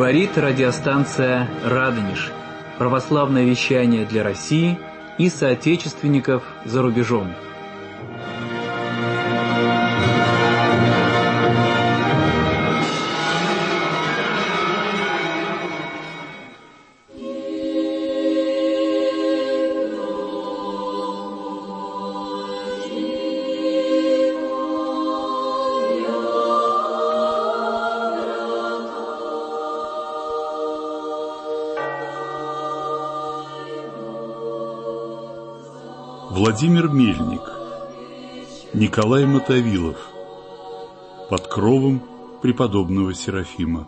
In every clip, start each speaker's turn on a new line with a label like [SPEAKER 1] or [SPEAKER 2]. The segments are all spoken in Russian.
[SPEAKER 1] Говорит радиостанция «Радонеж». Православное вещание для России и соотечественников за рубежом.
[SPEAKER 2] Владимир Мельник, Николай Мотовилов, под кровом преподобного Серафима.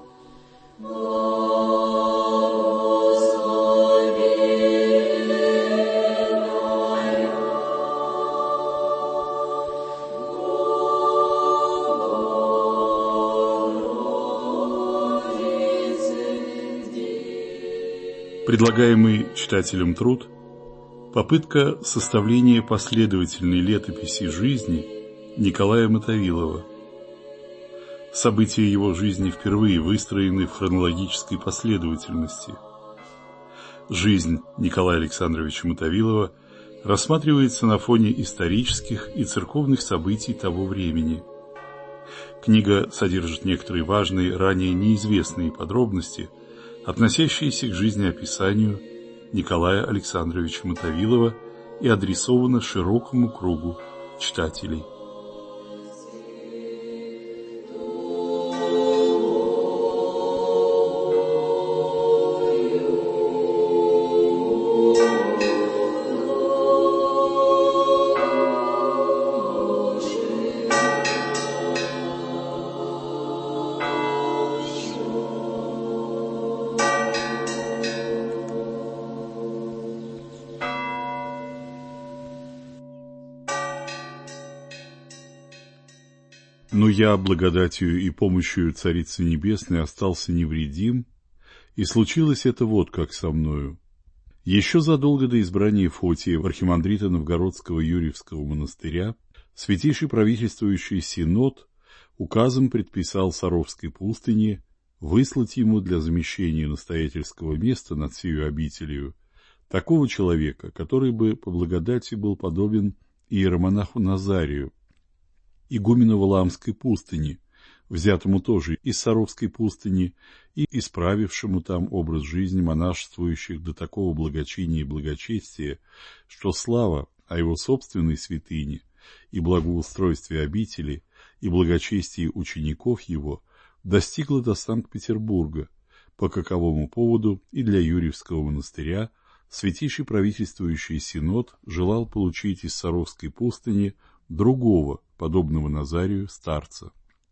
[SPEAKER 2] Предлагаемый читателям труд – попытка составления последовательной летописи жизни Николая Мотовилова. События его жизни впервые выстроены в хронологической последовательности. Жизнь Николая Александровича Мотовилова рассматривается на фоне исторических и церковных событий того времени. Книга содержит некоторые важные, ранее неизвестные подробности, относящиеся к жизнеописанию Николая Александровича Мотовилова и адресована широкому кругу читателей. Но я благодатью и помощью Царицы Небесной остался невредим, и случилось это вот как со мною. Еще задолго до избрания Фотия в архимандрита Новгородского Юрьевского монастыря святейший правительствующий синод указом предписал Саровской пустыне выслать ему для замещения настоятельского места над сею обителью такого человека, который бы по благодати был подобен иеромонаху Назарию, игумену Валаамской пустыни, взятому тоже из Саровской пустыни и исправившему там образ жизни монашествующих до такого благочиния и благочестия, что слава о его собственной святыне и благоустройстве обители и благочестии учеников его достигла до Санкт-Петербурга, по каковому поводу и для Юрьевского монастыря святейший правительствующий синод желал получить из Саровской пустыни другого, подобного Назарию, старца.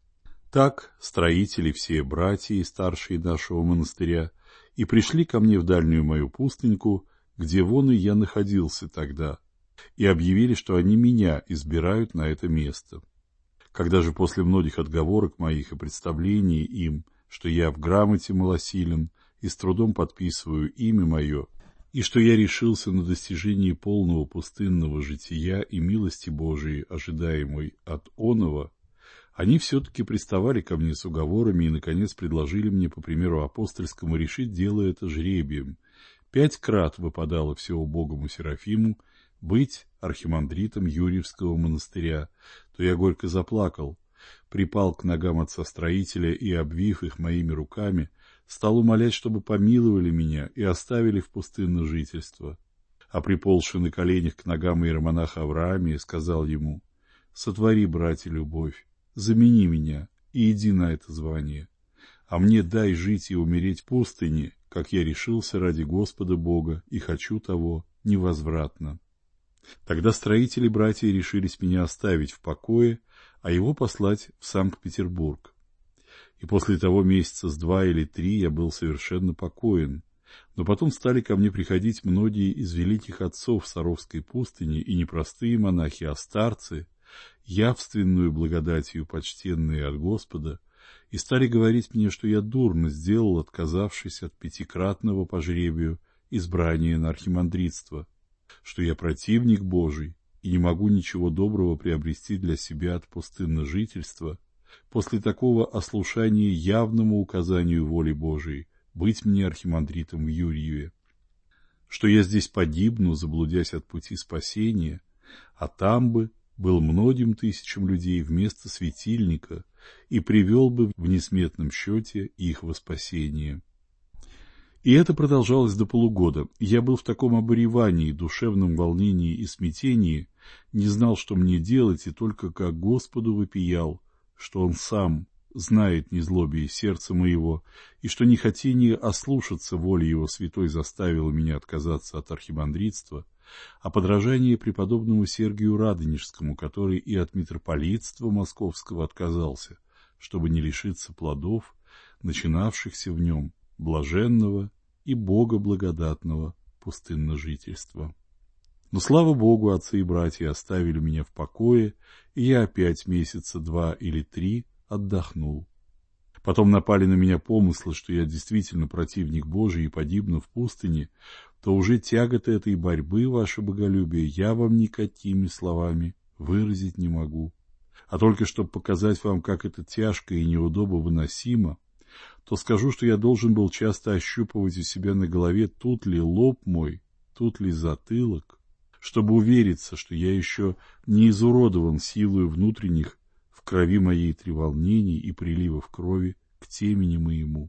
[SPEAKER 2] Так строители, все братья и старшие нашего монастыря, и пришли ко мне в дальнюю мою пустыньку, где вон и я находился тогда, и объявили, что они меня избирают на это место. Когда же после многих отговорок моих и представлений им, что я в грамоте малосилен и с трудом подписываю имя мое, и что я решился на достижение полного пустынного жития и милости Божией, ожидаемой от оного, они все-таки приставали ко мне с уговорами и, наконец, предложили мне, по примеру апостольскому, решить дело это жребием. 5 крат выпадало всеубогому Серафиму быть архимандритом Юрьевского монастыря, то я горько заплакал, припал к ногам отца-строителя и, обвив их моими руками, стал умолять, чтобы помиловали меня и оставили в пустынное жительство. А приползши на коленях к ногам иеромонаха Авраамия, сказал ему: «Сотвори, братья, любовь, замени меня и иди на это звание, а мне дай жить и умереть в пустыне, как я решился ради Господа Бога и хочу того невозвратно». Тогда строители братья решились меня оставить в покое, а его послать в Санкт-Петербург. И после того месяца с 2 или 3 я был совершенно покоен. Но потом стали ко мне приходить многие из великих отцов Саровской пустыни, и не простые монахи, а старцы, явственную благодатью почтенные от Господа, и стали говорить мне, что я дурно сделал, отказавшись от 5-кратного по жребию избрания на архимандритство, что я противник Божий и не могу ничего доброго приобрести для себя от пустынного жительства, после такого ослушания явному указанию воли Божией, быть мне архимандритом в Юрьеве, что я здесь погибну, заблудясь от пути спасения, а там бы был многим тысячам людей вместо светильника и привел бы в несметном счете их во спасение. И это продолжалось до полугода. Я был в таком обуревании, душевном волнении и смятении, не знал, что мне делать, и только как Господу вопиял, что Он сам знает незлобие сердца моего, и что нехотение ослушаться воли Его святой заставило меня отказаться от архимандритства, а подражание преподобному Сергию Радонежскому, который и от митрополитства московского отказался, чтобы не лишиться плодов, начинавшихся в нем блаженного и богоблагодатного пустынножительства. Но, слава Богу, отцы и братья оставили меня в покое, и я опять месяца 2 или 3 отдохнул. Потом напали на меня помыслы, что я действительно противник Божий и погибну в пустыне, то уже тяготы этой борьбы, ваше боголюбие, я вам никакими словами выразить не могу. А только чтобы показать вам, как это тяжко и неудобно выносимо, то скажу, что я должен был часто ощупывать у себя на голове, тут ли лоб мой, тут ли затылок, чтобы увериться, что я еще не изуродован силою внутренних в крови моей треволнений и приливов крови к темени моему.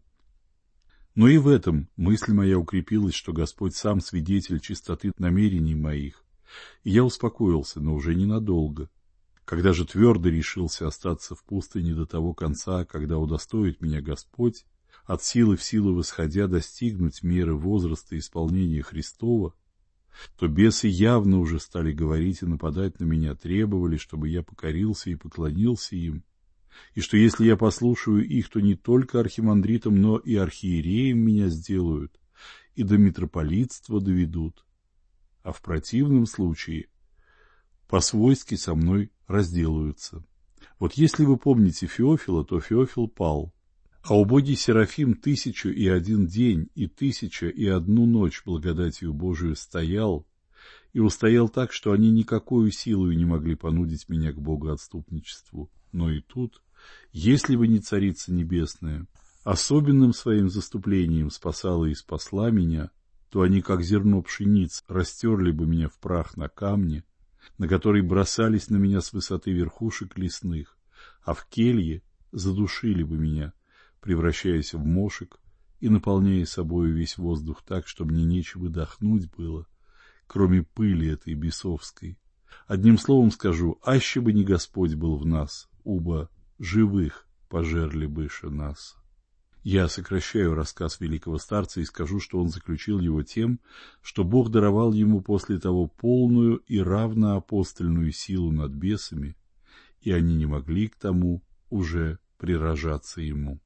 [SPEAKER 2] Но и в этом мысль моя укрепилась, что Господь сам свидетель чистоты намерений моих, и я успокоился, но уже ненадолго. Когда же твердо решился остаться в пустыне до того конца, когда удостоит меня Господь, от силы в силу восходя достигнуть меры возраста исполнения Христова, то бесы явно уже стали говорить и нападать на меня, требовали, чтобы я покорился и поклонился им, и что если я послушаю их, то не только архимандритом, но и архиереем меня сделают, и до митрополитства доведут, а в противном случае по-свойски со мной разделаются. Вот если вы помните Феофила, то Феофил пал, а убогий Серафим 1001 день и 1001 ночь благодатью Божию стоял, и устоял так, что они никакою силою не могли понудить меня к богоотступничеству. Но и тут, если бы не Царица Небесная, особенным своим заступлением спасала и спасла меня, то они, как зерно пшениц, растерли бы меня в прах на камне, на который бросались на меня с высоты верхушек лесных, а в келье задушили бы меня, превращаясь в мошек и наполняя собою весь воздух так, что мне нечего дохнуть было, кроме пыли этой бесовской. Одним словом скажу, аще бы не Господь был в нас, уба живых пожерли быше нас. Я сокращаю рассказ великого старца и скажу, что он заключил его тем, что Бог даровал ему после того полную и равноапостольную силу над бесами, и они не могли к тому уже приражаться ему.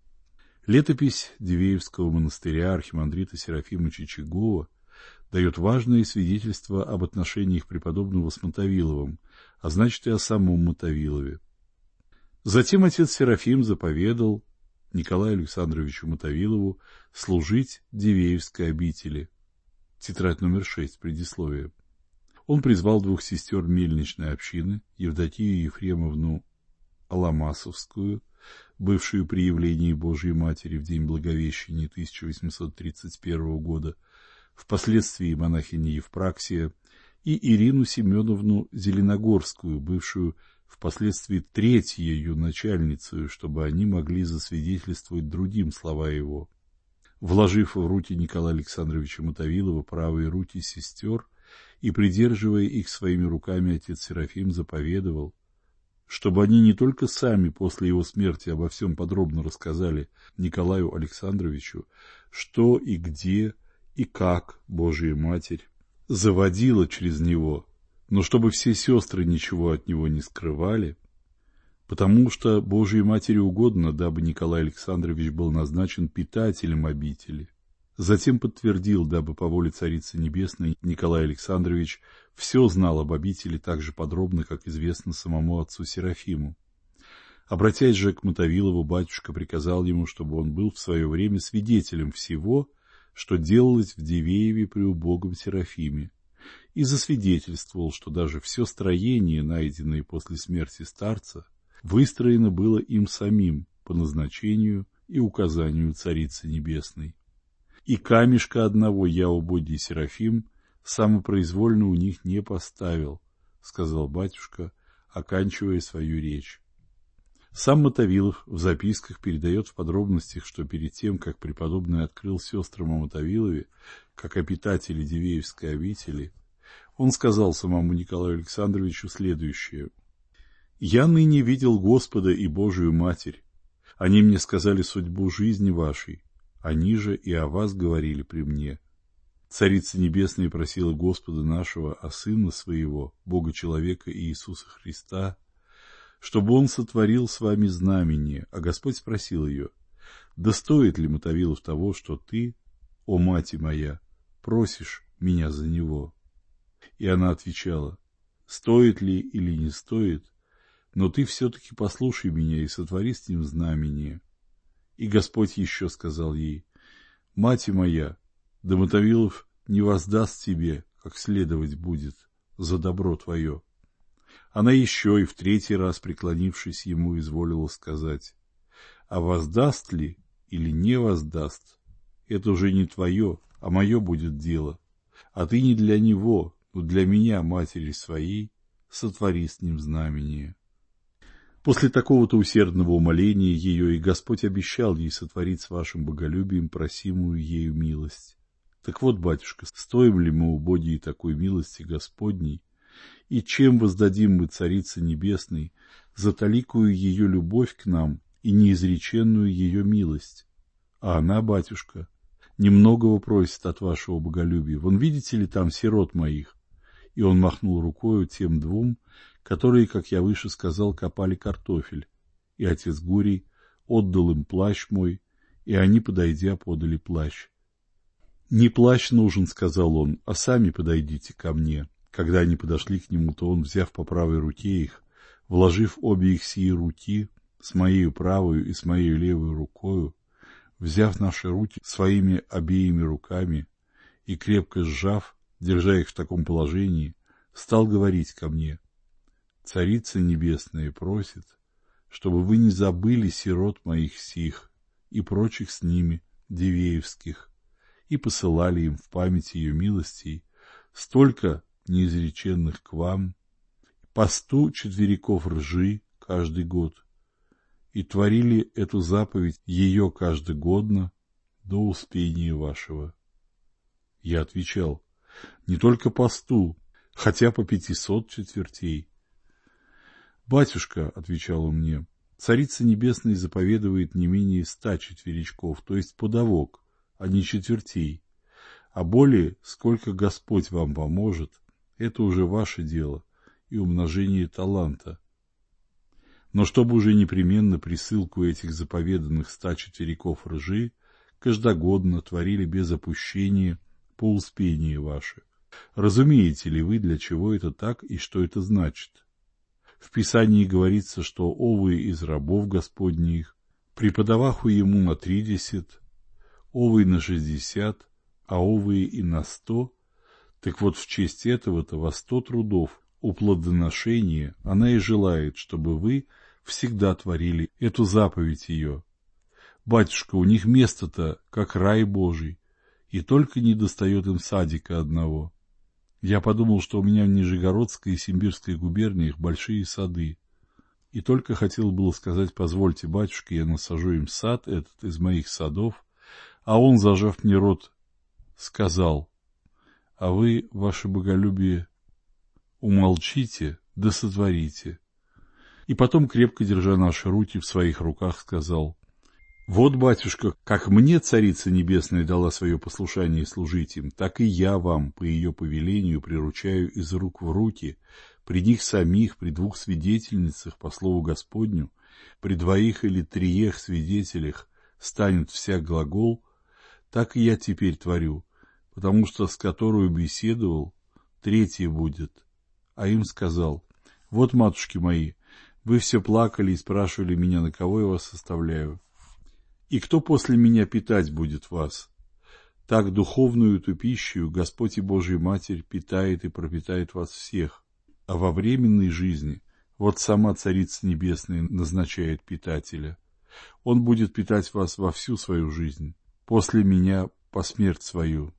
[SPEAKER 2] Летопись Дивеевского монастыря архимандрита Серафима Чичагова дает важные свидетельства об отношениях преподобного с Мотовиловым, а значит и о самом Мотовилове. Затем отец Серафим заповедал Николаю Александровичу Мотовилову служить Дивеевской обители. Тетрадь номер 6, предисловие. Он призвал 2 сестер мельничной общины, Евдокию Ефремовну Аламасовскую, бывшую при явлении Божией Матери в день Благовещения 1831 года, впоследствии монахиня Евпраксия, и Ирину Семеновну Зеленогорскую, бывшую впоследствии 3-ю начальницей, чтобы они могли засвидетельствовать другим слова его. Вложив в руки Николая Александровича Мотовилова правые руки сестер и придерживая их своими руками, отец Серафим заповедовал, чтобы они не только сами после его смерти обо всем подробно рассказали Николаю Александровичу, что и где и как Божия Матерь заводила через него, но чтобы все сестры ничего от него не скрывали, потому что Божией Матери угодно, дабы Николай Александрович был назначен питателем обители. Затем подтвердил, дабы по воле Царицы Небесной Николай Александрович все знал об обители так же подробно, как известно самому отцу Серафиму. Обратясь же к Мотовилову, батюшка приказал ему, чтобы он был в свое время свидетелем всего, что делалось в Дивееве при убогом Серафиме, и засвидетельствовал, что даже все строение, найденное после смерти старца, выстроено было им самим по назначению и указанию Царицы Небесной. И камешка одного я, убогий Серафим, самопроизвольно у них не поставил, сказал батюшка, оканчивая свою речь. Сам Мотовилов в записках передает в подробностях, что перед тем, как преподобный открыл сестрам о Мотовилове, как опитателе Дивеевской обители, он сказал самому Николаю Александровичу следующее. «Я ныне видел Господа и Божию Матерь. Они мне сказали судьбу жизни вашей, они же и о вас говорили при мне. Царица Небесная просила Господа нашего о Сына Своего, Бога-человека Иисуса Христа, чтобы Он сотворил с вами знамение, а Господь спросил ее, да стоит ли, Мотовилов, того, что ты, о мать моя, просишь меня за него? И она отвечала, стоит ли или не стоит, но ты все-таки послушай меня и сотвори с ним знамение. И Господь еще сказал ей, мать моя, да Мотовилов не воздаст тебе, как следовать будет, за добро твое. Она еще и в третий раз, преклонившись ему, изволила сказать, а воздаст ли или не воздаст, это уже не твое, а мое будет дело, а ты не для него, но для меня, матери своей, сотвори с ним знамение. После такого-то усердного умоления ее и Господь обещал ей сотворить с вашим боголюбием просимую ею милость. Так вот, батюшка, стоим ли мы убогие такой милости Господней, и чем воздадим мы Царице Небесной за таликую ее любовь к нам и неизреченную ее милость? А она, батюшка, немногого просит от вашего боголюбия. Вон, видите ли, там сирот моих. И он махнул рукою тем двум, которые, как я выше сказал, копали картофель. И отец Гурий отдал им плащ мой, и они, подойдя, подали плащ. «Не плащ нужен, — сказал он, — а сами подойдите ко мне». Когда они подошли к нему, то он, взяв по правой руке их, вложив обе их сии руки, с моею правою и с моей левой рукою, взяв наши руки своими обеими руками и крепко сжав, держа их в таком положении, стал говорить ко мне, «Царица Небесная просит, чтобы вы не забыли сирот моих сих и прочих с ними Дивеевских, и посылали им в память ее милостей столько неизреченных к вам, по 100 четвериков ржи каждый год, и творили эту заповедь ее каждогодно до успения вашего». Я отвечал, не только по 100, хотя по 500 четвертей. «Батюшка, — отвечал он мне, — Царица Небесная заповедует не менее 100 четверичков, то есть подовок, а не четвертей, а более, сколько Господь вам поможет, это уже ваше дело и умножение таланта. Но чтобы уже непременно присылку этих заповеданных 100 четвериков ржи каждогодно творили без опущения по успении ваше. Разумеете ли вы, для чего это так и что это значит? В Писании говорится, что овые из рабов Господних, преподаваху ему на 30, овые на 60, а овые и на 100, так вот в честь этого-то во 100 трудов у плодоношения она и желает, чтобы вы всегда творили эту заповедь ее. Батюшка, у них место-то, как рай Божий, и только не достает им садика одного. Я подумал, что у меня в Нижегородской и Симбирской губерниях большие сады, и только хотел было сказать, позвольте, батюшка, я насажу им сад этот из моих садов, а он, зажав мне рот, сказал, а вы, ваше боголюбие, умолчите, да сотворите. И потом, крепко держа наши руки в своих руках, сказал, вот, батюшка, как мне Царица Небесная дала свое послушание служить им, так и я вам по ее повелению приручаю из рук в руки, при них самих, при 2 свидетельницах по слову Господню, при 2 или 3 свидетелях станет всяк глагол, так и я теперь творю, потому что с которую беседовал, 3 будет. А им сказал, вот, матушки мои, вы все плакали и спрашивали меня, на кого я вас составляю. И кто после меня питать будет вас? Так духовную эту пищу Господь и Божия Матерь питает и пропитает вас всех. А во временной жизни вот сама Царица Небесная назначает питателя. Он будет питать вас во всю свою жизнь, после меня по смерть свою.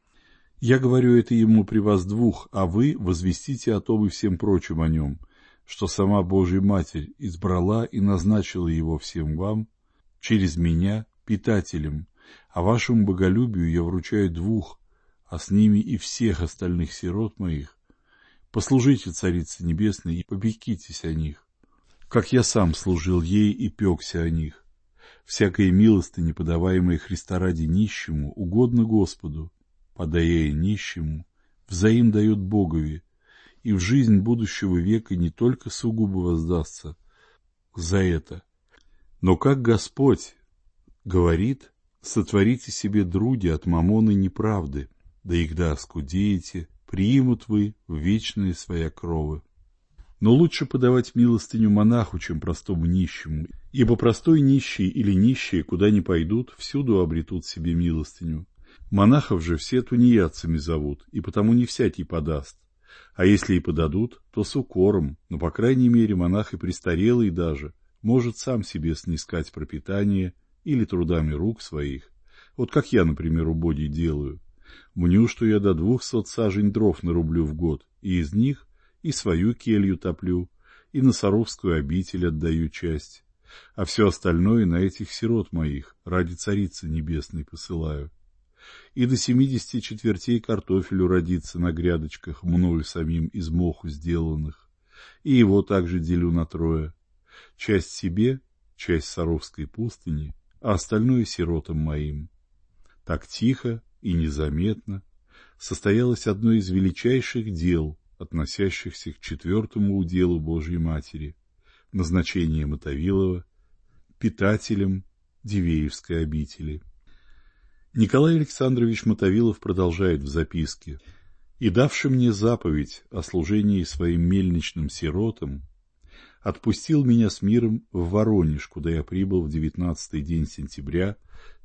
[SPEAKER 2] Я говорю это ему при вас двух, а вы возвестите о том и всем прочим о нем, что сама Божья Матерь избрала и назначила его всем вам, через меня, питателем, а вашему боголюбию я вручаю двух, а с ними и всех остальных сирот моих. Послужите Царице Небесной и попекитесь о них, как я сам служил ей и пекся о них. Всякая милостыня, подаваемая Христа ради нищему, угодно Господу, подая нищему, взаим дает Богови, и в жизнь будущего века не только сугубо воздастся за это, но как Господь говорит, сотворите себе други от мамоны неправды, да игда оскудеете, приимут вы в вечные своя кровы. Но лучше подавать милостыню монаху, чем простому нищему, ибо простой нищий или нищие, куда ни пойдут, всюду обретут себе милостыню. Монахов же все тунеядцами зовут, и потому не всякий подаст. А если и подадут, то с укором, но, по крайней мере, монах и престарелый даже может сам себе снискать пропитание или трудами рук своих. Вот как я, например, убогий делаю. Мню, что я до 200 сажень дров нарублю в год, и из них и свою келью топлю, и на Саровскую обитель отдаю часть, а все остальное на этих сирот моих ради Царицы Небесной посылаю. И до 70 четвертей картофелю родится на грядочках, мною самим из моху сделанных, и его также делю на трое, часть себе, часть Саровской пустыни, а остальное сиротам моим. Так тихо и незаметно состоялось одно из величайших дел, относящихся к 4-му уделу Божьей Матери, назначение Мотовилова питателем Дивеевской обители. Николай Александрович Мотовилов продолжает в записке: «И давший мне заповедь о служении своим мельничным сиротам, отпустил меня с миром в Воронеж, куда я прибыл в 19-й день сентября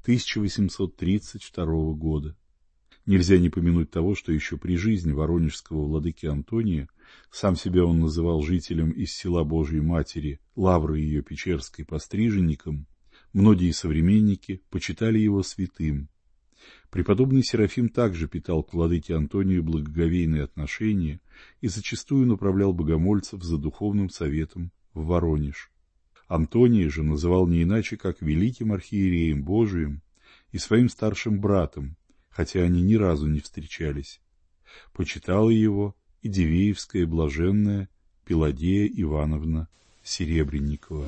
[SPEAKER 2] 1832 года. Нельзя не помянуть того, что еще при жизни воронежского владыки Антония, сам себя он называл жителем из села Божьей Матери, лавры ее Печерской постриженником, многие современники почитали его святым. Преподобный Серафим также питал к владыке Антонию благоговейные отношения и зачастую направлял богомольцев за духовным советом в Воронеж. Антония же называл не иначе, как великим архиереем Божиим и своим старшим братом, хотя они ни разу не встречались. Почитала его и Дивеевская блаженная Пелагея Ивановна Серебренникова.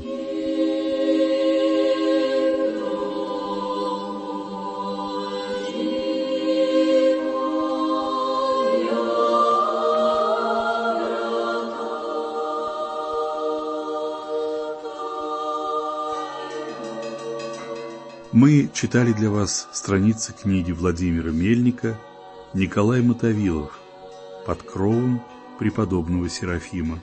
[SPEAKER 2] Мы читали для вас страницы книги Владимира Мельника «Николай Мотовилов. Под кровом преподобного Серафима».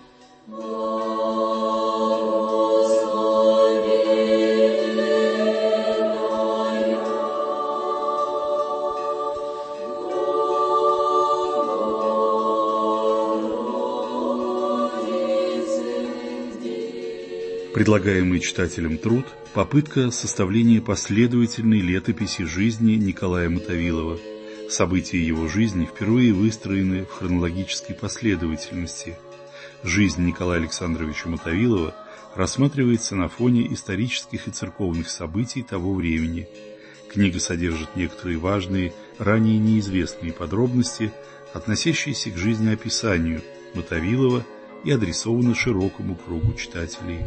[SPEAKER 2] Предлагаемый читателям труд – попытка составления последовательной летописи жизни Николая Мотовилова. События его жизни впервые выстроены в хронологической последовательности. Жизнь Николая Александровича Мотовилова рассматривается на фоне исторических и церковных событий того времени. Книга содержит некоторые важные, ранее неизвестные подробности, относящиеся к жизнеописанию Мотовилова и адресована широкому кругу читателей.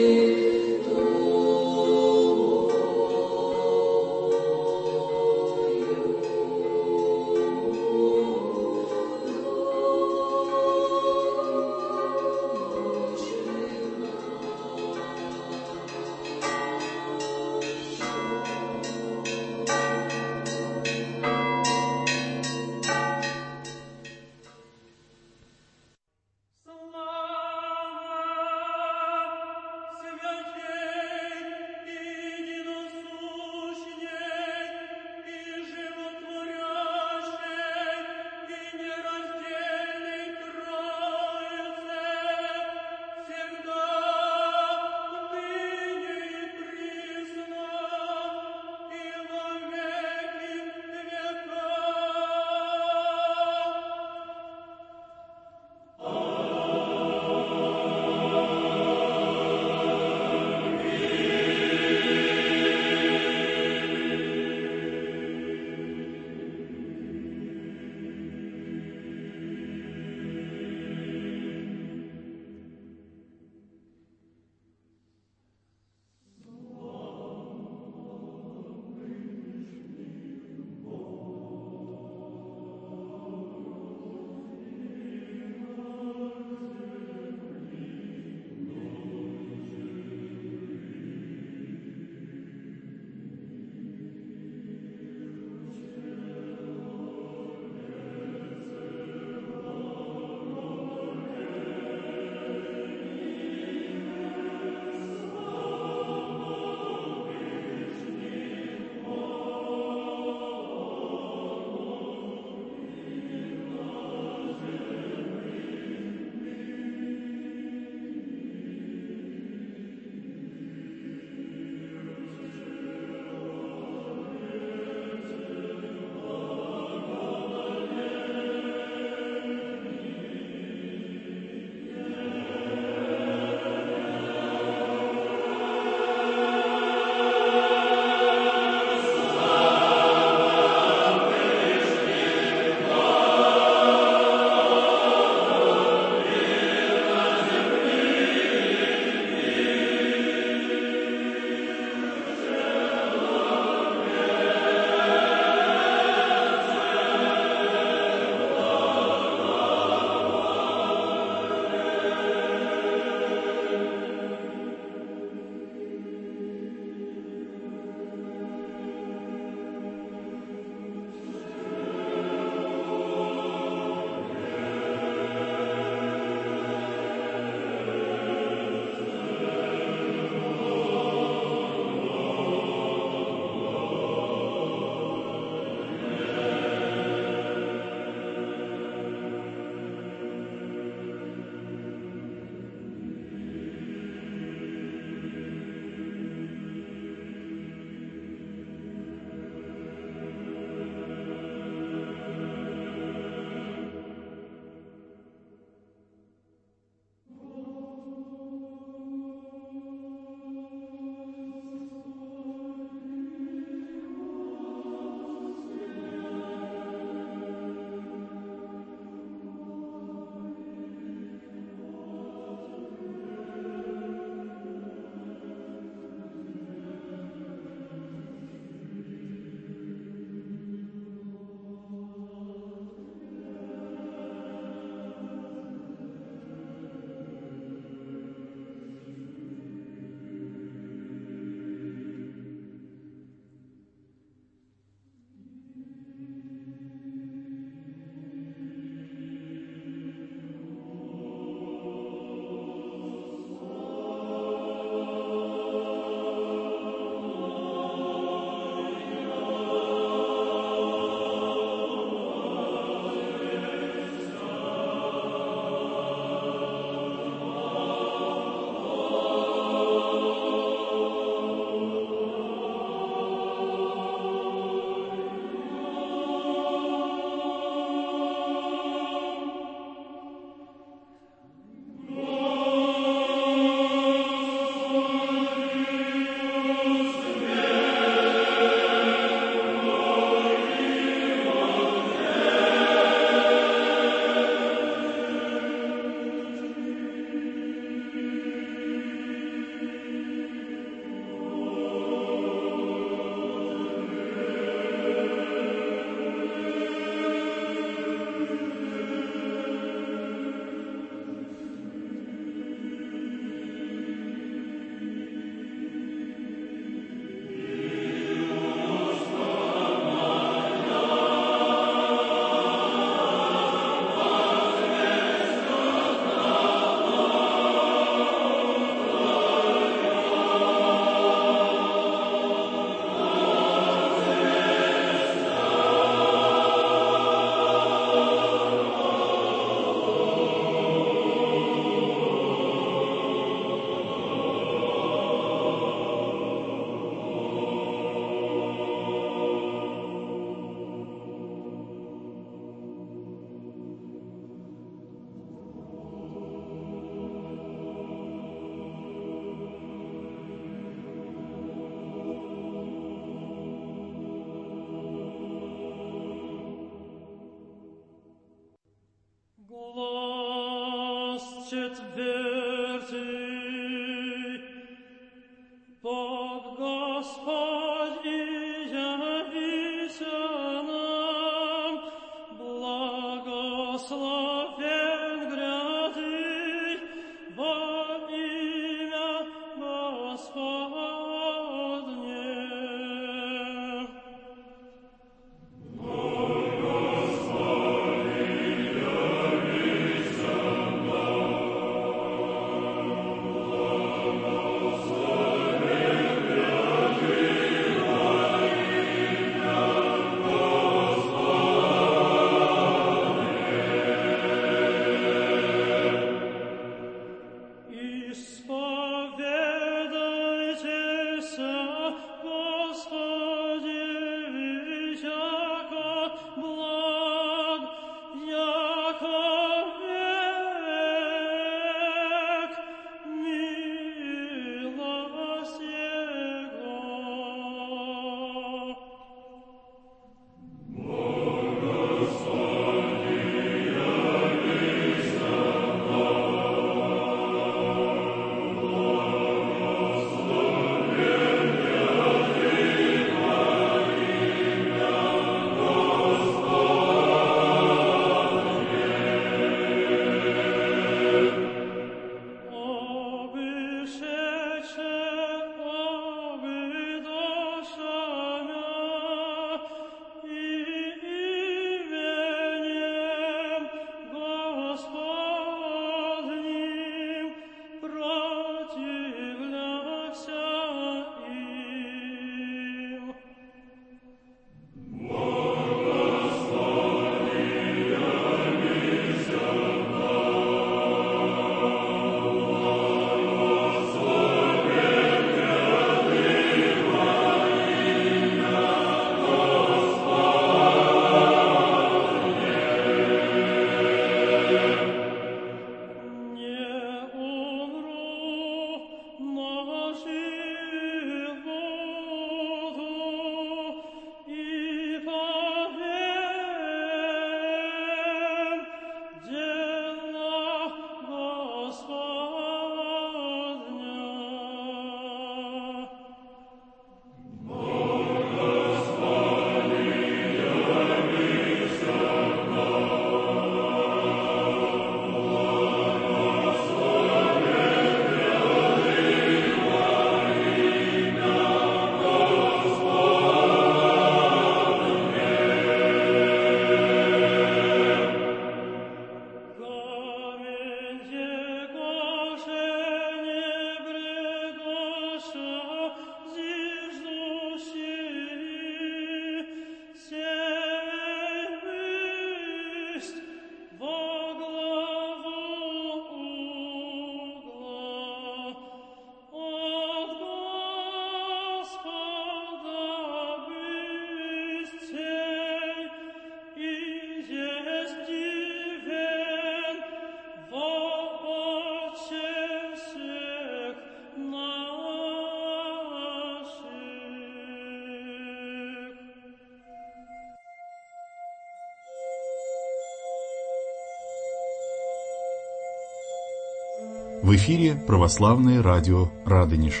[SPEAKER 2] В эфире православное радио «Радонеж».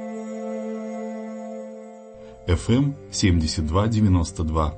[SPEAKER 2] ФМ 72-92.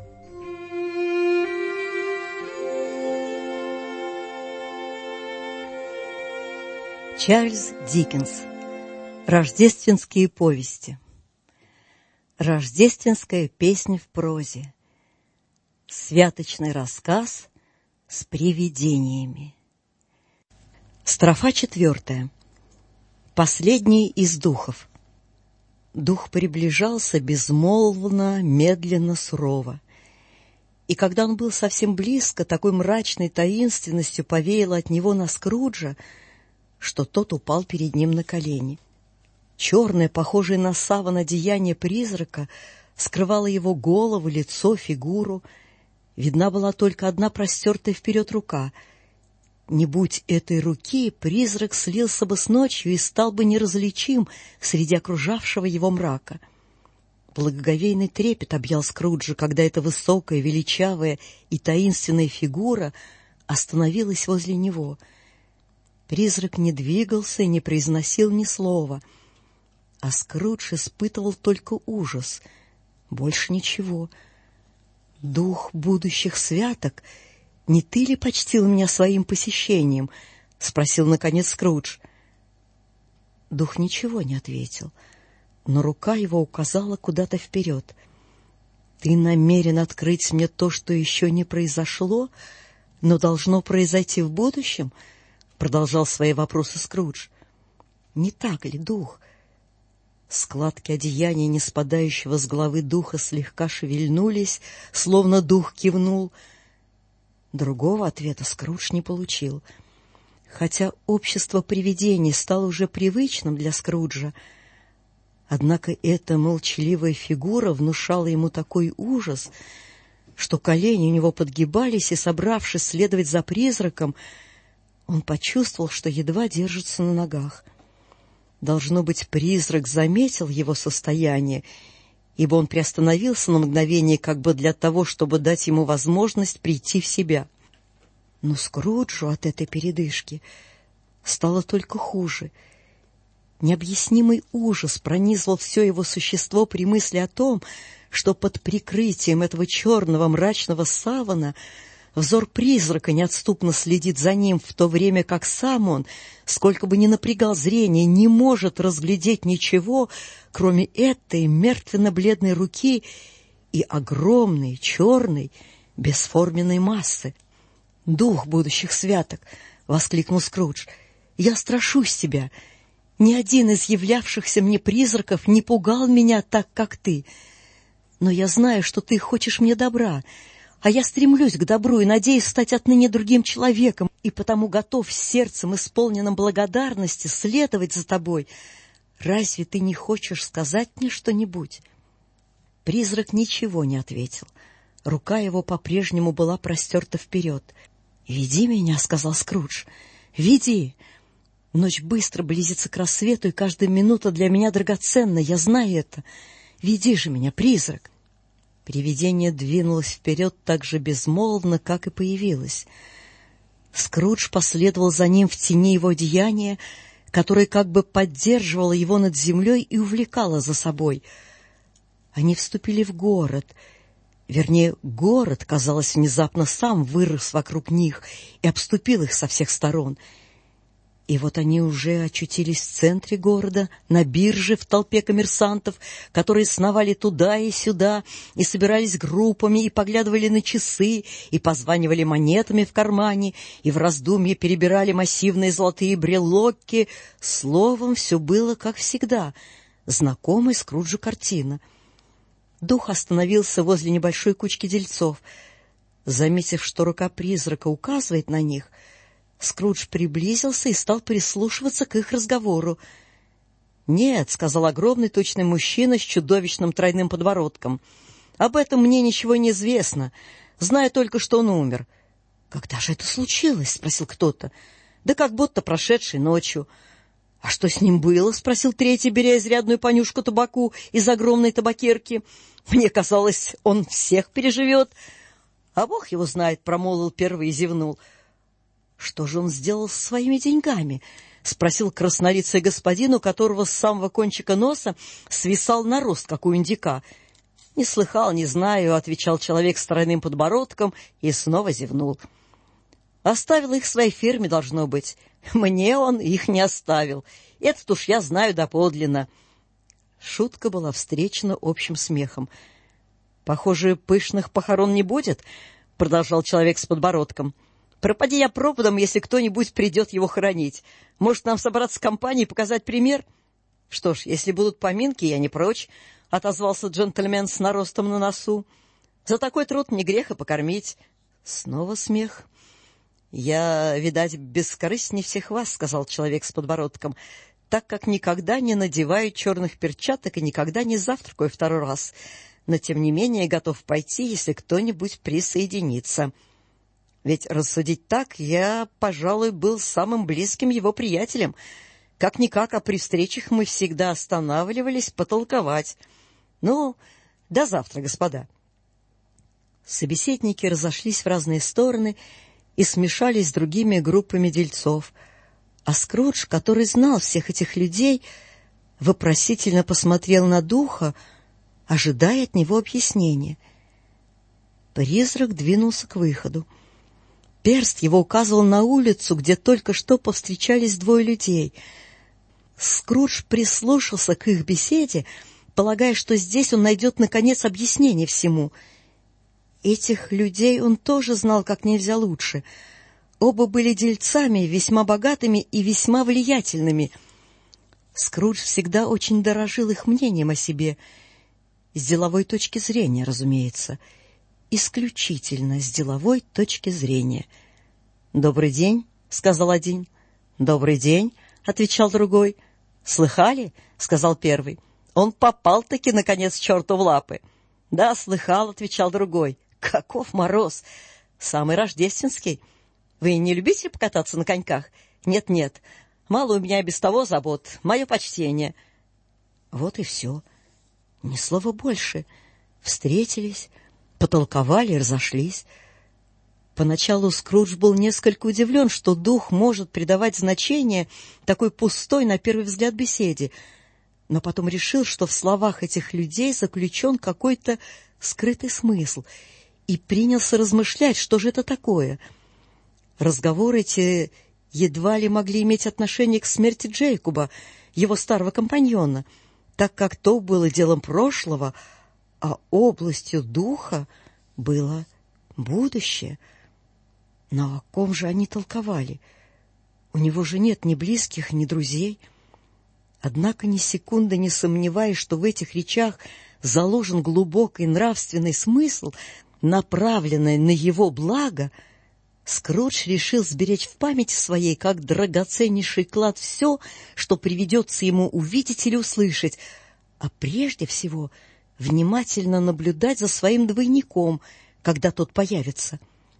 [SPEAKER 3] Чарльз Диккенс. Рождественские повести. Рождественская песня в прозе. Святочный рассказ с привидениями. Строфа 4. Последний из духов. Дух приближался безмолвно, медленно, сурово. И когда он был совсем близко, такой мрачной таинственностью повеяло от него на Скруджа, что тот упал перед ним на колени. Черное, похожее на саван одеяние призрака, скрывало его голову, лицо, фигуру. Видна была только одна простертая вперед рука. Не будь этой руки, призрак слился бы с ночью и стал бы неразличим среди окружавшего его мрака. Благоговейный трепет объял Скруджа, когда эта высокая, величавая и таинственная фигура остановилась возле него. Призрак не двигался и не произносил ни слова, а Скрудж испытывал только ужас, больше ничего. «Дух будущих святок, не ты ли почтил меня своим посещением?» — спросил, наконец, Скрудж. Дух ничего не ответил, но рука его указала куда-то вперед. «Ты намерен открыть мне то, что еще не произошло, но должно произойти в будущем?» — продолжал свои вопросы Скрудж. «Не так ли, дух?» Складки одеяния, не спадающего с головы духа, слегка шевельнулись, словно дух кивнул. Другого ответа Скрудж не получил. Хотя общество привидений стало уже привычным для Скруджа, однако эта молчаливая фигура внушала ему такой ужас, что колени у него подгибались, и, собравшись следовать за призраком, он почувствовал, что едва держится на ногах. Должно быть, призрак заметил его состояние, ибо он приостановился на мгновение, как бы для того, чтобы дать ему возможность прийти в себя. Но Скруджу от этой передышки стало только хуже. Необъяснимый ужас пронизывал все его существо при мысли о том, что под прикрытием этого черного мрачного савана взор призрака неотступно следит за ним, в то время как сам он, сколько бы ни напрягал зрение, не может разглядеть ничего, кроме этой мертвенно-бледной руки и огромной, черной, бесформенной массы. «Дух будущих святок!» — воскликнул Скрудж. «Я страшусь тебя. Ни один из являвшихся мне призраков не пугал меня так, как ты. Но я знаю, что ты хочешь мне добра, а я стремлюсь к добру и надеюсь стать отныне другим человеком, и потому готов сердцем, исполненным благодарности, следовать за тобой. Разве ты не хочешь сказать мне что-нибудь?» Призрак ничего не ответил. Рука его по-прежнему была простерта вперед. «Веди меня», — сказал Скрудж, — «веди. Ночь быстро близится к рассвету, и каждая минута для меня драгоценна, я знаю это. Веди же меня, призрак». Привидение двинулось вперед так же безмолвно, как и появилось. Скрудж последовал за ним в тени его одеяния, которое как бы поддерживало его над землей и увлекало за собой. Они вступили в город. Вернее, город, казалось, внезапно сам вырос вокруг них и обступил их со всех сторон. И вот они уже очутились в центре города, на бирже, в толпе коммерсантов, которые сновали туда и сюда, и собирались группами, и поглядывали на часы, и позванивали монетами в кармане, и в раздумье перебирали массивные золотые брелоки. Словом, все было как всегда, знакомая Скруджу картина. Дух остановился возле небольшой кучки дельцов. Заметив, что рука призрака указывает на них, Скрудж приблизился и стал прислушиваться к их разговору. «Нет», — сказал огромный точный мужчина с чудовищным тройным подбородком, — «об этом мне ничего не известно. Знаю только, что он умер». «Когда же это случилось?» — спросил кто-то. «Да как будто прошедшей ночью». «А что с ним было?» — спросил третий, беря изрядную понюшку табаку из огромной табакерки. «Мне казалось, он всех переживет». «А Бог его знает», — промолвил первый и зевнул. «Что же он сделал со своими деньгами?» — спросил краснолицый господин, у которого с самого кончика носа свисал нарост, как у индюка. «Не слыхал, не знаю», — отвечал человек с тройным подбородком и снова зевнул. «Оставил их в своей фирме, должно быть. Мне он их не оставил. Этот уж я знаю доподлинно». Шутка была встречена общим смехом. «Похоже, пышных похорон не будет», — продолжал человек с подбородком. «Пропади я пропадом, если кто-нибудь придет его хоронить. Может, нам собраться в компании и показать пример?» «Что ж, если будут поминки, я не прочь», — отозвался джентльмен с наростом на носу. «За такой труд не грех и покормить». Снова смех. «Я, видать, бескорыстней всех вас», — сказал человек с подбородком, «так как никогда не надеваю черных перчаток и никогда не завтракаю второй раз. Но, тем не менее, готов пойти, если кто-нибудь присоединится. Ведь рассудить так, я, пожалуй, был самым близким его приятелем. Как-никак, а при встречах мы всегда останавливались потолковать. Ну, до завтра, господа». Собеседники разошлись в разные стороны и смешались с другими группами дельцов. А Скрудж, который знал всех этих людей, вопросительно посмотрел на духа, ожидая от него объяснения. Призрак двинулся к выходу. Перст его указывал на улицу, где только что повстречались двое людей. Скрудж прислушался к их беседе, полагая, что здесь он найдет, наконец, объяснение всему. Этих людей он тоже знал как нельзя лучше. Оба были дельцами, весьма богатыми и весьма влиятельными. Скрудж всегда очень дорожил их мнением о себе. С деловой точки зрения, разумеется. Исключительно с деловой точки зрения. «Добрый день», — сказал один. «Добрый день», — отвечал другой. «Слыхали?» — сказал первый. «Он попал-таки, наконец, черту в лапы». «Да, слыхал», — отвечал другой. «Каков мороз! Самый рождественский. Вы не любите покататься на коньках?» «Нет-нет, мало у меня и без того забот. Мое почтение». Вот и все. Ни слова больше. Встретились, потолковали и разошлись. Поначалу Скрудж был несколько удивлен, что дух может придавать значение такой пустой на первый взгляд беседе, но потом решил, что в словах этих людей заключен какой-то скрытый смысл, и принялся размышлять, что же это такое. Разговоры эти едва ли могли иметь отношение к смерти Джейкоба, его старого компаньона, так как то было делом прошлого, а областью духа было будущее. Но о ком же они толковали? У него же нет ни близких, ни друзей. Однако ни секунды не сомневаясь, что в этих речах заложен глубокий нравственный смысл, направленный на его благо, Скрудж решил сберечь в памяти своей как драгоценнейший клад все, что приведется ему увидеть или услышать, а прежде всего внимательно наблюдать за своим двойником, когда тот появится.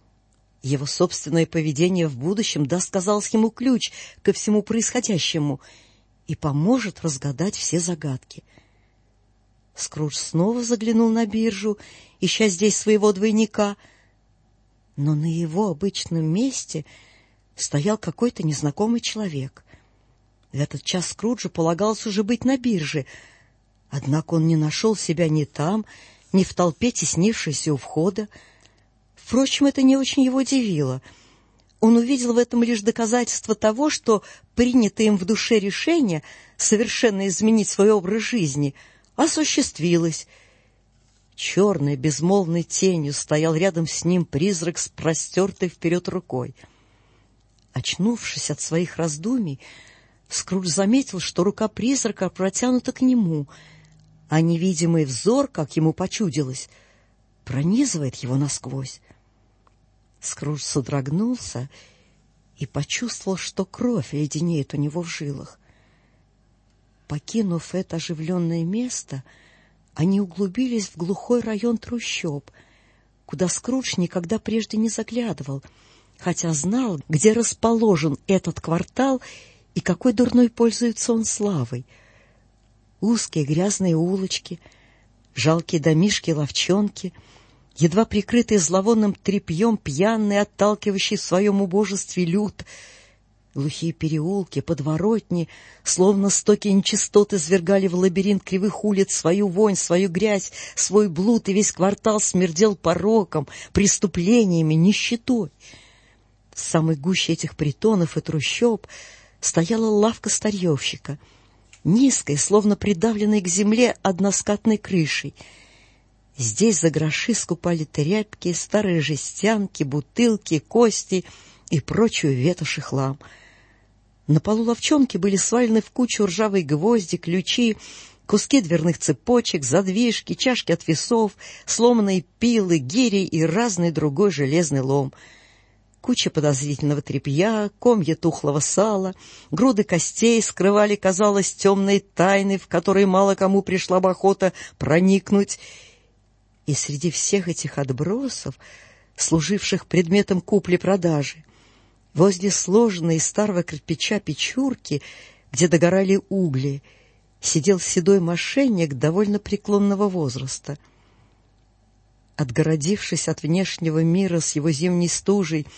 [SPEAKER 3] Его собственное поведение в будущем даст, казалось ему, ключ ко всему происходящему и поможет разгадать все загадки. Скрудж снова заглянул на биржу, ища здесь своего двойника, но на его обычном месте стоял какой-то незнакомый человек. В этот час Скруджу полагалось уже быть на бирже, однако он не нашел себя ни там, ни в толпе, теснившейся у входа. Впрочем, это не очень его удивило. Он увидел в этом лишь доказательство того, что принятое им в душе решение совершенно изменить свой образ жизни осуществилось. Черной безмолвной тенью стоял рядом с ним призрак с простертой вперед рукой. Очнувшись от своих раздумий, Скрудж заметил, что рука призрака протянута к нему, а невидимый взор, как ему почудилось, пронизывает его насквозь. Скрудж содрогнулся и почувствовал, что кровь леденеет у него в жилах. Покинув это оживленное место, они углубились в глухой район трущоб, куда Скрудж никогда прежде не заглядывал, хотя знал, где расположен этот квартал и какой дурной пользуется он славой. Узкие грязные улочки, жалкие домишки-ловчонки, едва прикрытые зловонным тряпьем пьяный, отталкивающий в своем убожестве люд, глухие переулки, подворотни, словно стоки нечистот извергали в лабиринт кривых улиц свою вонь, свою грязь, свой блуд, и весь квартал смердел пороком, преступлениями, нищетой. В самой гуще этих притонов и трущоб стояла лавка старьевщика, низкой, словно придавленной к земле односкатной крышей. Здесь за гроши скупали тряпки, старые жестянки, бутылки, кости и прочую ветошь и хлам. На полу ловчонки были свалены в кучу ржавые гвозди, ключи, куски дверных цепочек, задвижки, чашки от весов, сломанные пилы, гири и разный другой железный лом. Куча подозрительного тряпья, комья тухлого сала, груды костей скрывали, казалось, темные тайны, в которые мало кому пришла бы охота проникнуть. И среди всех этих отбросов, служивших предметом купли-продажи, возле сложенной из старого кирпича печурки, где догорали угли, сидел седой мошенник довольно преклонного возраста. Отгородившись от внешнего мира с его зимней стужей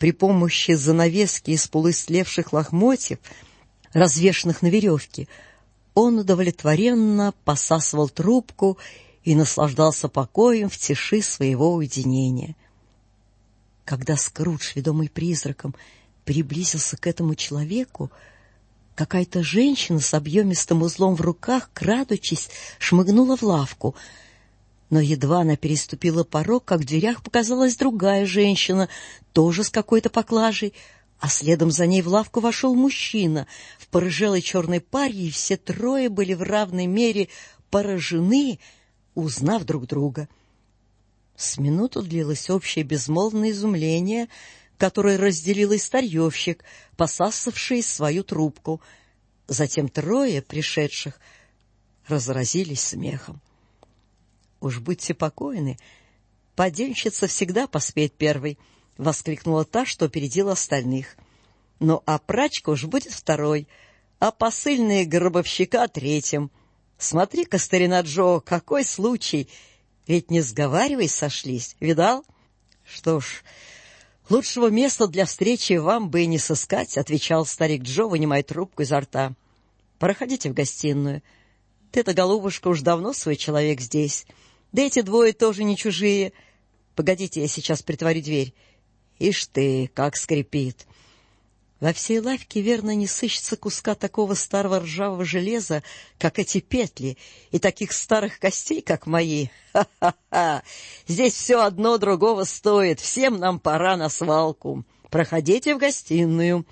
[SPEAKER 3] при помощи занавески из полуистлевших лохмотьев, развешанных на веревке, он удовлетворенно посасывал трубку и наслаждался покоем в тиши своего уединения. Когда Скрудж, ведомый призраком, приблизился к этому человеку, какая-то женщина с объемистым узлом в руках, крадучись, шмыгнула в лавку. Но едва она переступила порог, как в дверях показалась другая женщина, тоже с какой-то поклажей, а следом за ней в лавку вошел мужчина в порыжелой черной паре, и все трое были в равной мере поражены, узнав друг друга. С минуту длилось общее безмолвное изумление, которое разделил и старьевщик, посасывший свою трубку. Затем трое пришедших разразились смехом. «Уж будьте покойны, поденщица всегда поспеет первой», — воскликнула та, что опередила остальных. «Ну, а прачка уж будет второй, а посыльные гробовщика третьим. Смотри-ка, старина Джо, какой случай! Ведь не сговариваясь сошлись, видал? Что ж, лучшего места для встречи вам бы и не сыскать», — отвечал старик Джо, вынимая трубку изо рта. «Проходите в гостиную. Ты-то, голубушка, уж давно свой человек здесь. Да эти двое тоже не чужие. Погодите, я сейчас притворю дверь. Ишь ты, как скрипит. Во всей лавке, верно, не сыщется куска такого старого ржавого железа, как эти петли, и таких старых костей, как мои. Ха-ха-ха! Здесь все одно другого стоит. Всем нам пора на свалку. Проходите в гостиную».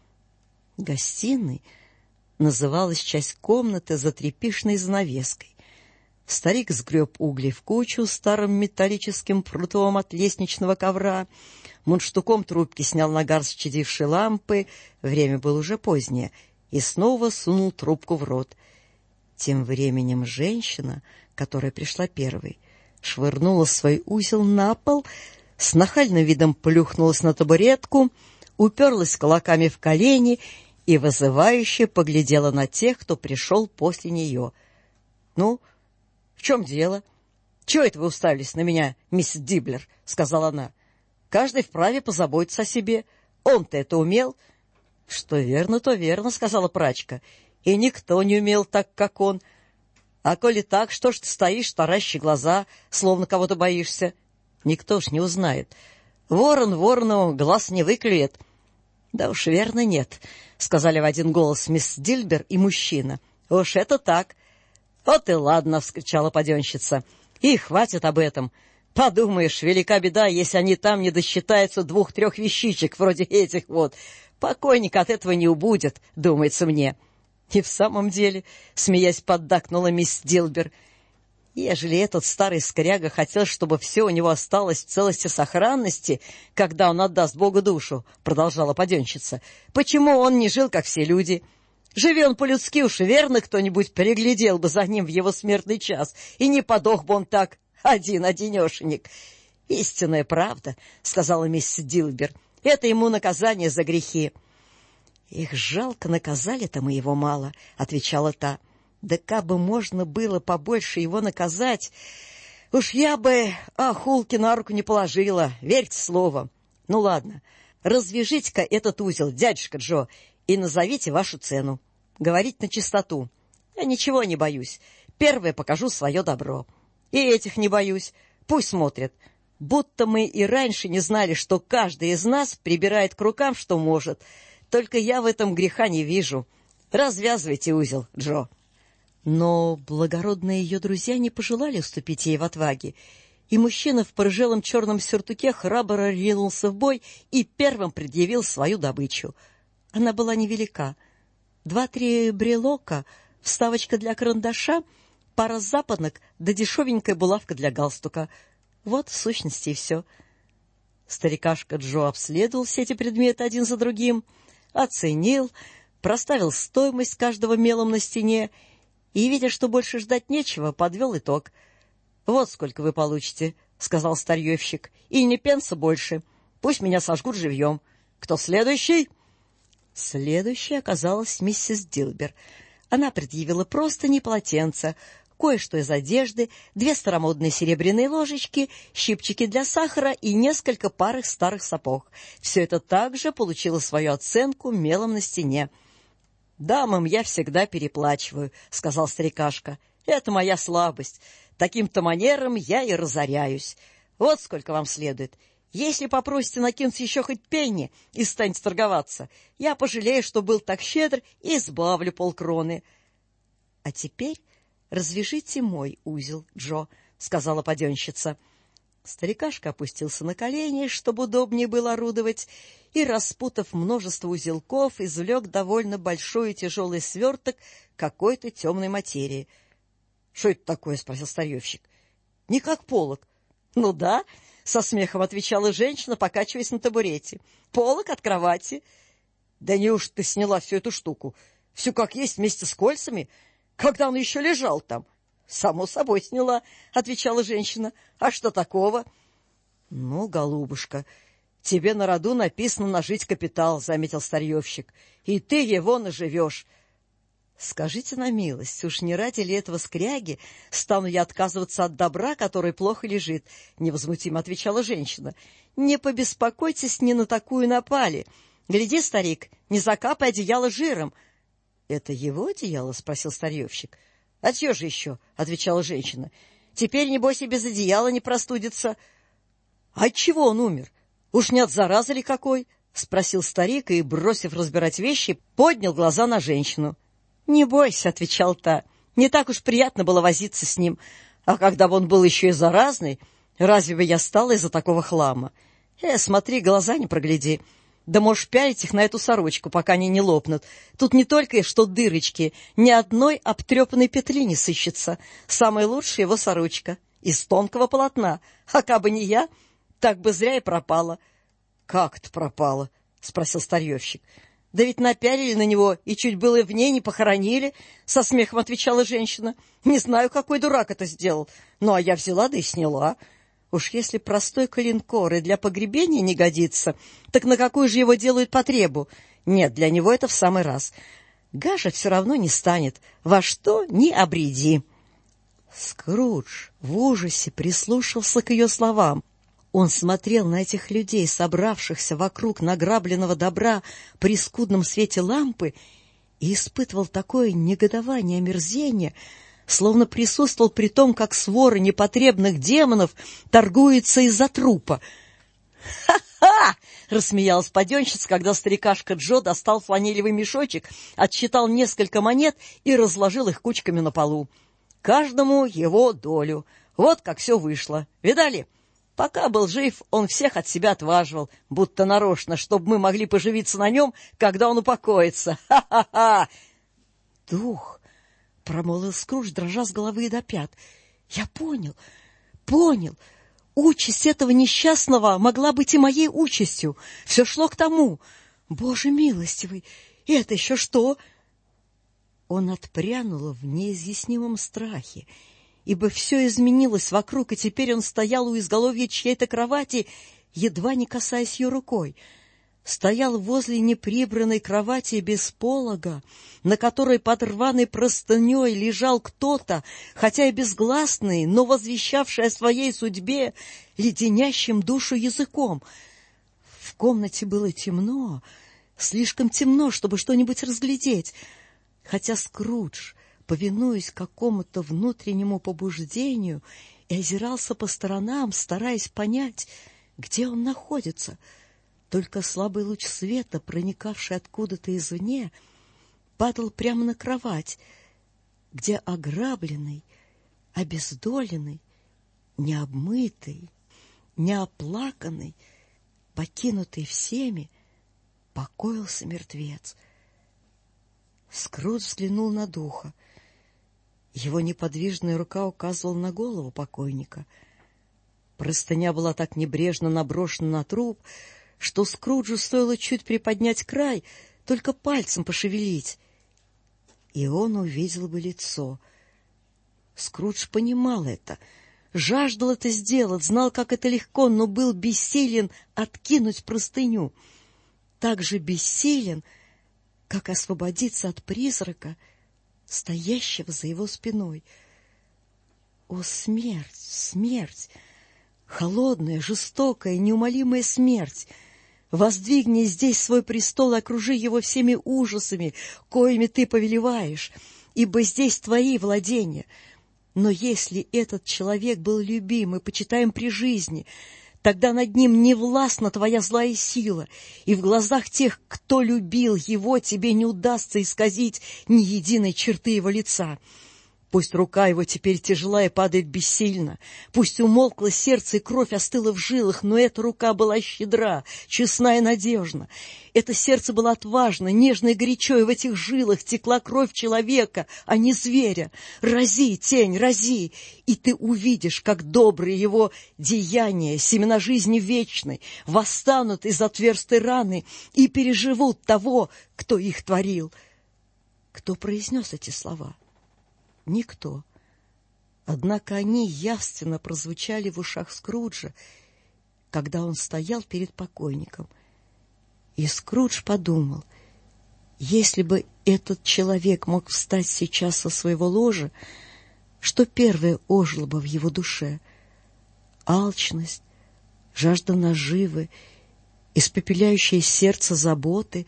[SPEAKER 3] Гостиной называлась часть комнаты за тряпичной занавеской. Старик сгреб угли в кучу старым металлическим прутом от лестничного ковра, мундштуком трубки снял нагар с чадившей лампы, время было уже позднее, и снова сунул трубку в рот. Тем временем женщина, которая пришла первой, швырнула свой узел на пол, с нахальным видом плюхнулась на табуретку, уперлась кулаками в колени и вызывающе поглядела на тех, кто пришел после нее. «Ну, в чем дело? Чего это вы уставились на меня, мисс Диблер?» — сказала она. «Каждый вправе позаботиться о себе. Он-то это умел». «Что верно, то верно», — сказала прачка. «И никто не умел так, как он. А коли так, что ж ты стоишь, таращи глаза, словно кого-то боишься? Никто ж не узнает. Ворон ворону глаз не выклюет». «Да уж верно, нет», — сказали в один голос мисс Дильбер и мужчина. «Уж это так». «Вот и ладно», — вскричала паденщица. «И хватит об этом. Подумаешь, велика беда, если они там не досчитаются 2-3 вещичек, вроде этих вот. Покойник от этого не убудет, думается мне». И в самом деле, смеясь, поддакнула мисс Дилбер. «Ежели этот старый скряга хотел, чтобы все у него осталось в целости сохранности, когда он отдаст Богу душу, — продолжала паденщица, — почему он не жил, как все люди? Живи он по-людски, уж верно, кто-нибудь приглядел бы за ним в его смертный час, и не подох бы он так один-одинешенек». «Истинная правда, — сказала мисс Дилбер, — это ему наказание за грехи». «Их жалко, наказали-то мы его мало, — отвечала та. Да кабы можно было побольше его наказать, уж я бы охулки на руку не положила, верьте слову. Ну ладно, развяжите-ка этот узел, дядюшка Джо, и назовите вашу цену. Говорить на чистоту. Я ничего не боюсь. Первое покажу свое добро. И этих не боюсь. Пусть смотрят. Будто мы и раньше не знали, что каждый из нас прибирает к рукам, что может. Только я в этом греха не вижу. Развязывайте узел, Джо». Но благородные ее друзья не пожелали уступить ей в отваге, и мужчина в порыжелом черном сюртуке храбро ринулся в бой и первым предъявил свою добычу. Она была невелика. 2-3 брелока, вставочка для карандаша, пара запонок да дешевенькая булавка для галстука. Вот в сущности и все. Старикашка Джо обследовал все эти предметы один за другим, оценил, проставил стоимость каждого мелом на стене и, видя, что больше ждать нечего, подвел итог. «Вот сколько вы получите, — сказал старьевщик, — и ни пенса больше. Пусть меня сожгут живьем. Кто следующий?» Следующей оказалась миссис Дилбер. Она предъявила простыни и полотенца, кое-что из одежды, 2 старомодные серебряные ложечки, щипчики для сахара и несколько пар их старых сапог. Все это также получило свою оценку мелом на стене. «Дамам я всегда переплачиваю», — сказал старикашка. «Это моя слабость. Таким-то манером я и разоряюсь. Вот сколько вам следует. Если попросите накинуть еще хоть пенни и станете торговаться, я пожалею, что был так щедр, и сбавлю полкроны». «А теперь развяжите мой узел, Джо», — сказала паденщица. Старикашка опустился на колени, чтобы удобнее было орудовать, и, распутав множество узелков, извлек довольно большой и тяжелый сверток какой-то темной материи. — Что это такое? — спросил старьевщик. — Не как полог. — Ну да, — со смехом отвечала женщина, покачиваясь на табурете. — Полог от кровати. — Да неужто ты сняла всю эту штуку? Всю как есть вместе с кольцами? Когда он еще лежал там? — Само собой сняла, — отвечала женщина. — А что такого? — Ну, голубушка, тебе на роду написано нажить капитал, — заметил старьевщик. — И ты его наживешь. — Скажите на милость, уж не ради ли этого скряги стану я отказываться от добра, который плохо лежит? — невозмутимо отвечала женщина. — Не побеспокойтесь, не на такую напали. Гляди, старик, не закапай одеяло жиром. — Это его одеяло? — спросил старьевщик. — А чье же еще? — отвечала женщина. — Теперь, небось, и без одеяла не простудится. — А отчего он умер? Уж не от заразы ли какой? — спросил старик и, бросив разбирать вещи, поднял глаза на женщину. — Не бойся, — отвечал та, — не так уж приятно было возиться с ним. А когда бы он был еще и заразный, разве бы я стала из-за такого хлама? Смотри, глаза не прогляди. Да можешь пялить их на эту сорочку, пока они не лопнут. Тут не только что дырочки, ни одной обтрепанной петли не сыщется. Самая лучшая его сорочка, из тонкого полотна. А кабы не я, так бы зря и пропала. — Как это пропала? — спросил старьевщик. — Да ведь напялили на него и чуть было в ней не похоронили, — со смехом отвечала женщина. — Не знаю, какой дурак это сделал. Ну, а я взяла да и сняла. Уж если простой коленкор и для погребения не годится, так на какую же его делают потребу? Нет, для него это в самый раз. Гажа все равно не станет, во что ни обреди. Скрудж в ужасе прислушался к ее словам. Он смотрел на этих людей, собравшихся вокруг награбленного добра при скудном свете лампы, и испытывал такое негодование и омерзение, словно присутствовал при том, как свора непотребных демонов торгуется из-за трупа. «Ха-ха!» — рассмеялась паденщица, когда старикашка Джо достал фланелевый мешочек, отсчитал несколько монет и разложил их кучками на полу. Каждому его долю. Вот как все вышло. Видали? Пока был жив, он всех от себя отваживал, будто нарочно, чтобы мы могли поживиться на нем, когда он упокоится. Ха-ха-ха! Дух! — промолвил Скрудж, дрожа с головы и до пят. — Я понял. Участь этого несчастного могла быть и моей участью. Все шло к тому. Боже милостивый, это еще что? Он отпрянул в неизъяснимом страхе, ибо все изменилось вокруг, и теперь он стоял у изголовья чьей-то кровати, едва не касаясь ее рукой. Стоял возле неприбранной кровати без полога, на которой под рваной простыней лежал кто-то, хотя и безгласный, но возвещавший о своей судьбе леденящим душу языком. В комнате было темно, слишком темно, чтобы что-нибудь разглядеть, хотя Скрудж, повинуясь какому-то внутреннему побуждению, и озирался по сторонам, стараясь понять, где он находится. Только слабый луч света, проникавший откуда-то извне, падал прямо на кровать, где ограбленный, обездоленный, необмытый, неоплаканный, покинутый всеми, покоился мертвец. Скрудж взглянул на духа. Его неподвижная рука указывала на голову покойника. Простыня была так небрежно наброшена на труп, что Скруджу стоило чуть приподнять край, только пальцем пошевелить, и он увидел бы лицо. Скрудж понимал это, жаждал это сделать, знал, как это легко, но был бессилен откинуть простыню. Так же бессилен, как освободиться от призрака, стоящего за его спиной. О, смерть, смерть! Холодная, жестокая, неумолимая смерть! Воздвигни здесь свой престол и окружи его всеми ужасами, коими ты повелеваешь, ибо здесь твои владения. Но если этот человек был любим и почитаем при жизни, тогда над ним не властна твоя злая сила, и в глазах тех, кто любил его, тебе не удастся исказить ни единой черты его лица. Пусть рука его теперь тяжела и падает бессильно, пусть умолкло сердце и кровь остыла в жилах, но эта рука была щедра, честна и надежна. Это сердце было отважно, нежно и горячо, и в этих жилах текла кровь человека, а не зверя. Рази, тень, рази, и ты увидишь, как добрые его деяния, семена жизни вечной, восстанут из отверстой раны и переживут того, кто их творил. Кто произнес эти слова? Никто. Однако они явственно прозвучали в ушах Скруджа, когда он стоял перед покойником. И Скрудж подумал, если бы этот человек мог встать сейчас со своего ложа, что первое ожило бы в его душе? Алчность, жажда наживы, испепеляющее сердце заботы.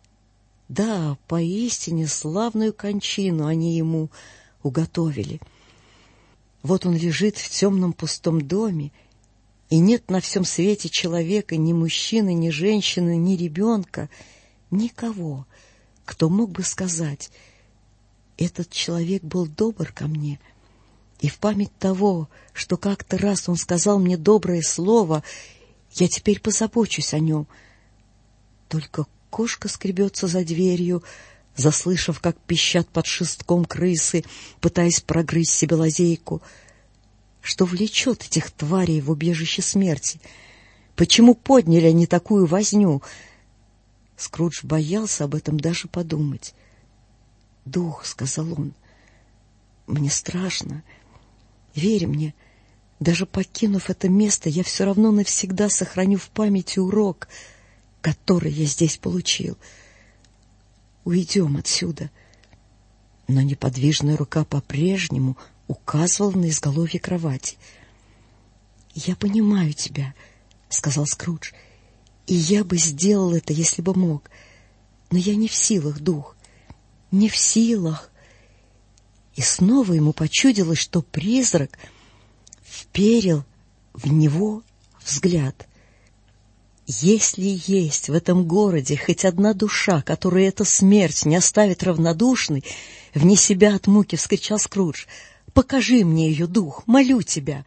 [SPEAKER 3] Да, поистине славную кончину они ему уготовили. Вот он лежит в темном пустом доме, и нет на всем свете человека, ни мужчины, ни женщины, ни ребенка, никого, кто мог бы сказать: этот человек был добр ко мне, и в память того, что как-то раз он сказал мне доброе слово, я теперь позабочусь о нем. Только кошка скребется за дверью, заслышав, как пищат под шестком крысы, пытаясь прогрызть себе лазейку. Что влечет этих тварей в убежище смерти? Почему подняли они такую возню? Скрудж боялся об этом даже подумать. «Дух», — сказал он, — «мне страшно. Верь мне, даже покинув это место, я все равно навсегда сохраню в памяти урок, который я здесь получил. Уйдем отсюда». Но неподвижная рука по-прежнему указывала на изголовье кровати. «Я понимаю тебя», — сказал Скрудж, — «и я бы сделал это, если бы мог. Но я не в силах, дух, не в силах». И снова ему почудилось, что призрак вперил в него взгляд. Если есть в этом городе хоть одна душа, которую эта смерть не оставит равнодушной, вне себя от муки вскричал Скрудж: «Покажи мне ее, дух, молю тебя!»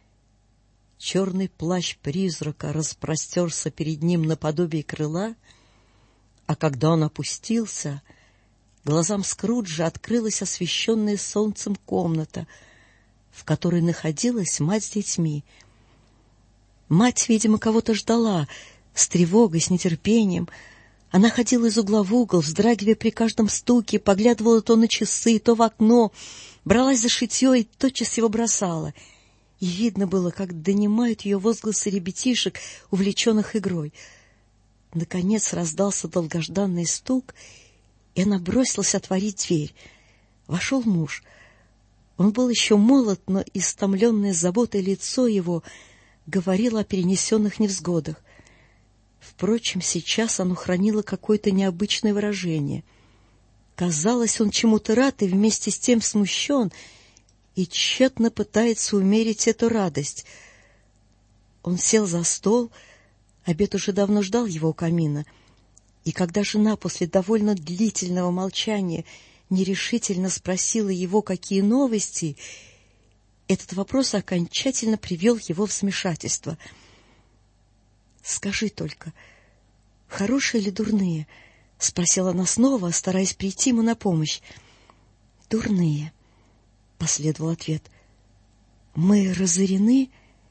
[SPEAKER 3] Черный плащ призрака распростерся перед ним наподобие крыла, а когда он опустился, глазам Скруджа открылась освещенная солнцем комната, в которой находилась мать с детьми. Мать, видимо, кого-то ждала, с тревогой, с нетерпением. Она ходила из угла в угол, вздрагивая при каждом стуке, поглядывала то на часы, то в окно, бралась за шитье и тотчас его бросала. И видно было, как донимают ее возгласы ребятишек, увлеченных игрой. Наконец раздался долгожданный стук, и она бросилась отворить дверь. Вошел муж. Он был еще молод, но истомленное заботой лицо его говорило о перенесенных невзгодах. Впрочем, сейчас оно хранило какое-то необычное выражение. Казалось, он чему-то рад и вместе с тем смущен, и тщетно пытается умерить эту радость. Он сел за стол, обед уже давно ждал его у камина, и когда жена после довольно длительного молчания нерешительно спросила его, какие новости, этот вопрос окончательно привел его в замешательство. «Скажи только, хорошие или дурные?» — спросила она снова, стараясь прийти ему на помощь. «Дурные», — последовал ответ. «Мы разорены?»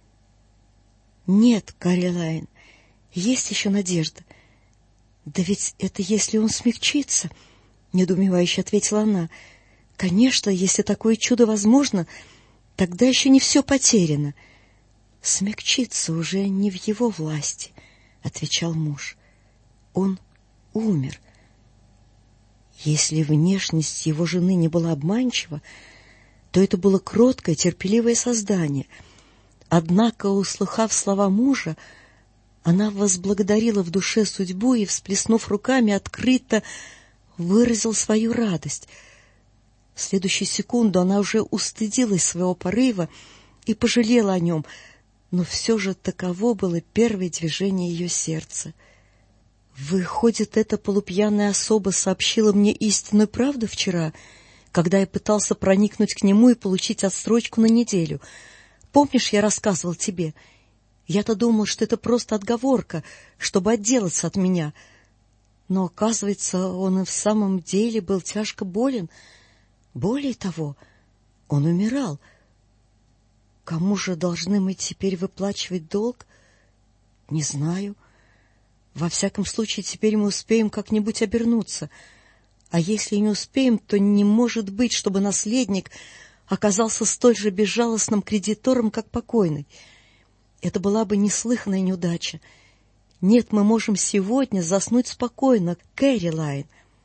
[SPEAKER 3] «Нет, Кэролайн, есть еще надежда». «Да ведь это если он смягчится», — недоумевающе ответила она. «Конечно, если такое чудо возможно, тогда еще не все потеряно». «Смягчиться уже не в его власти», — отвечал муж. «Он умер». Если внешность его жены не была обманчива, то это было кроткое, терпеливое создание. Однако, услыхав слова мужа, она возблагодарила в душе судьбу и, всплеснув руками, открыто выразила свою радость. В следующую секунду она уже устыдилась своего порыва и пожалела о нем, но все же таково было первое движение ее сердца. Выходит, эта полупьяная особа сообщила мне истинную правду вчера, когда я пытался проникнуть к нему и получить отсрочку на неделю. Помнишь, я рассказывал тебе? Я-то думал, что это просто отговорка, чтобы отделаться от меня. Но, оказывается, он и в самом деле был тяжко болен. Более того, он умирал. Кому же должны мы теперь выплачивать долг? Не знаю. Во всяком случае, теперь мы успеем как-нибудь обернуться. А если не успеем, то не может быть, чтобы наследник оказался столь же безжалостным кредитором, как покойный. Это была бы неслыханная неудача. Нет, мы можем сегодня заснуть спокойно, Кэролайн.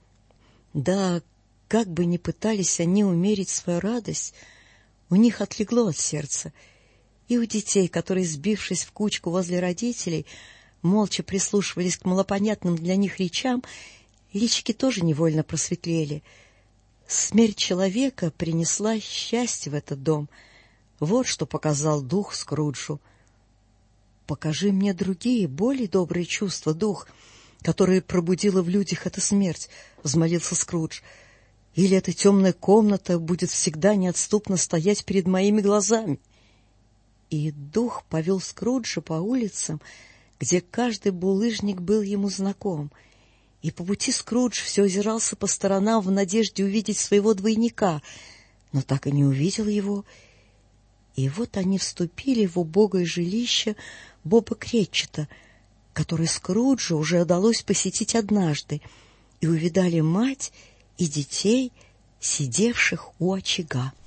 [SPEAKER 3] Да, как бы ни пытались они умерить свою радость, у них отлегло от сердца. И у детей, которые, сбившись в кучку возле родителей, молча прислушивались к малопонятным для них речам, личики тоже невольно просветлели. Смерть человека принесла счастье в этот дом. Вот что показал дух Скруджу. «Покажи мне другие, более добрые чувства, дух, которые пробудила в людях эта смерть», — взмолился Скрудж. «Или эта темная комната будет всегда неотступно стоять перед моими глазами». И дух повел Скруджа по улицам, где каждый булыжник был ему знаком. И по пути Скрудж все озирался по сторонам в надежде увидеть своего двойника, но так и не увидел его. И вот они вступили в убогое жилище Боба Кретчета, которое Скруджу уже удалось посетить однажды, и увидали мать и детей, сидевших у очага.